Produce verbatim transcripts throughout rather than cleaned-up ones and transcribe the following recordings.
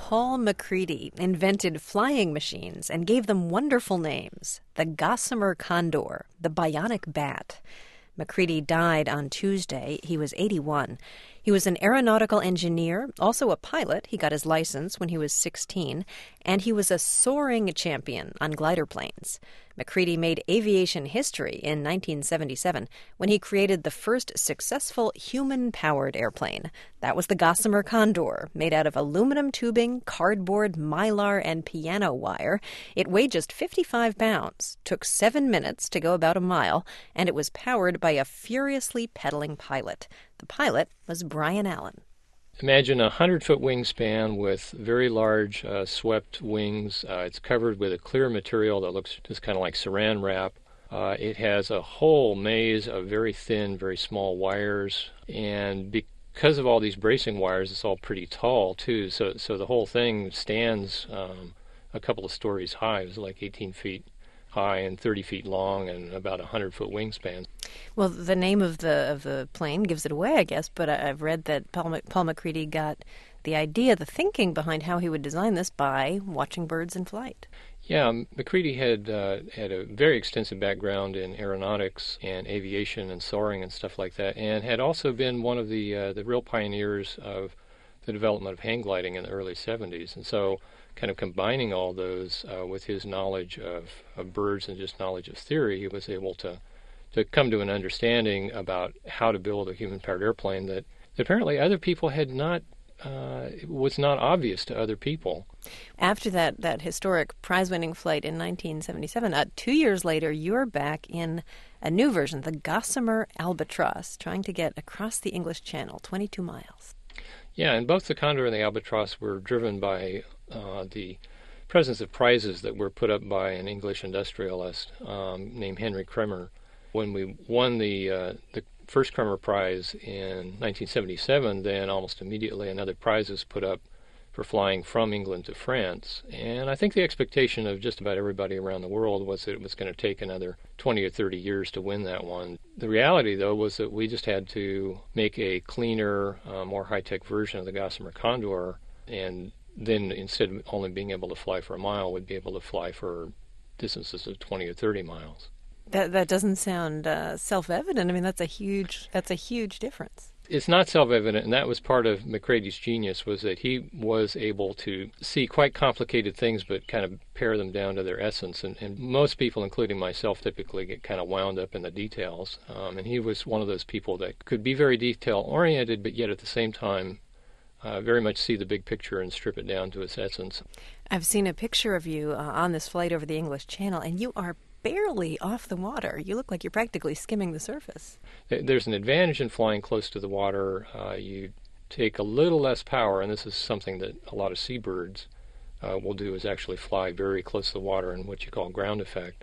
Paul MacCready invented flying machines and gave them wonderful names. The Gossamer Condor, the Bionic Bat. MacCready died on Tuesday. He was eighty-one. He was an aeronautical engineer, also a pilot. He got his license when he was sixteen, and he was a soaring champion on glider planes. MacCready made aviation history in nineteen seventy-seven when he created the first successful human-powered airplane. That was the Gossamer Condor, made out of aluminum tubing, cardboard, mylar, and piano wire. It weighed just fifty-five pounds, took seven minutes to go about a mile, and it was powered by a furiously pedaling pilot. The pilot was Brian Allen. Imagine a hundred-foot wingspan with very large uh, swept wings. Uh, it's covered with a clear material that looks just kind of like saran wrap. Uh, it has a whole maze of very thin, very small wires, and because of all these bracing wires, it's all pretty tall too. So, so the whole thing stands um, a couple of stories high. It was like eighteen feet high and thirty feet long and about a hundred-foot wingspan. Well, the name of the of the plane gives it away, I guess, but I've read that Paul, Mac- Paul MacCready got the idea, the thinking behind how he would design this by watching birds in flight. Yeah, MacCready had uh, had a very extensive background in aeronautics and aviation and soaring and stuff like that, and had also been one of the uh, the real pioneers of the development of hang gliding in the early seventies. And so kind of combining all those uh, with his knowledge of, of birds and just knowledge of theory, he was able to, to come to an understanding about how to build a human-powered airplane that, that apparently other people had not, uh, was not obvious to other people. After that, that historic prize-winning flight in nineteen seventy-seven, uh, two years later, you're back in a new version, the Gossamer Albatross, trying to get across the English Channel, twenty-two miles. Yeah, and both the Condor and the Albatross were driven by uh, the presence of prizes that were put up by an English industrialist um, named Henry Kremer. When we won the uh, the first Kremer Prize in nineteen seventy-seven, then almost immediately another prize was put up for flying from England to France. And I think the expectation of just about everybody around the world was that it was going to take another twenty or thirty years to win that one. The reality, though, was that we just had to make a cleaner, uh, more high-tech version of the Gossamer Condor, and then instead of only being able to fly for a mile, we'd be able to fly for distances of twenty or thirty miles. That that doesn't sound uh, self-evident. I mean, that's a huge that's a huge difference. It's not self-evident, and that was part of MacCready's genius, was that he was able to see quite complicated things but kind of pare them down to their essence. And, and most people, including myself, typically get kind of wound up in the details. Um, and he was one of those people that could be very detail-oriented, but yet at the same time uh, very much see the big picture and strip it down to its essence. I've seen a picture of you uh, on this flight over the English Channel, and you are barely off the water. You look like you're practically skimming the surface. There's an advantage in flying close to the water. Uh, you take a little less power, and this is something that a lot of seabirds uh, will do, is actually fly very close to the water in what you call ground effect.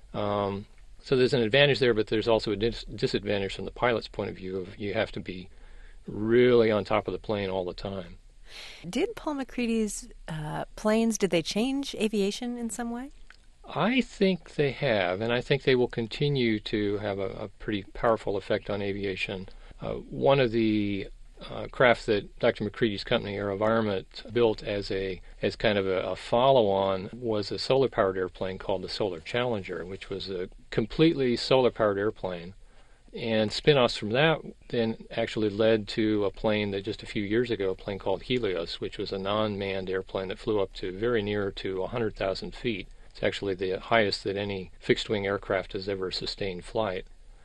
Um, so there's an advantage there, but there's also a dis- disadvantage from the pilot's point of view of you have to be really on top of the plane all the time. Did Paul MacCready's uh, planes, did they change aviation in some way? I think they have, and I think they will continue to have a, a pretty powerful effect on aviation. Uh, one of the uh, craft that Doctor MacCready's company, AeroVironment, built as a as kind of a, a follow-on was a solar-powered airplane called the Solar Challenger, which was a completely solar-powered airplane. And spin-offs from that then actually led to a plane that just a few years ago, a plane called Helios, which was a non-manned airplane that flew up to very near to one hundred thousand feet. It's actually the highest that any fixed-wing aircraft has ever sustained flight.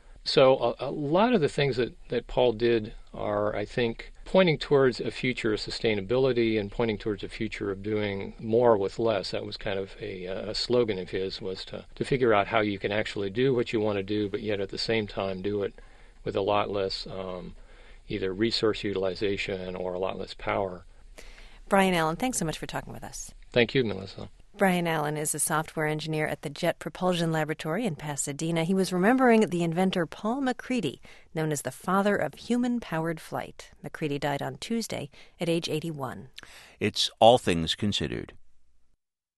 So a, a lot of the things that, that Paul did are, I think, pointing towards a future of sustainability and pointing towards a future of doing more with less. That was kind of a, a slogan of his, was to, to figure out how you can actually do what you want to do, but yet at the same time do it with a lot less um, either resource utilization or a lot less power. Brian Allen, thanks so much for talking with us. Thank you, Melissa. Brian Allen is a software engineer at the Jet Propulsion Laboratory in Pasadena. He was remembering the inventor Paul MacCready, known as the father of human-powered flight. MacCready died on Tuesday at age eighty-one. It's All Things Considered.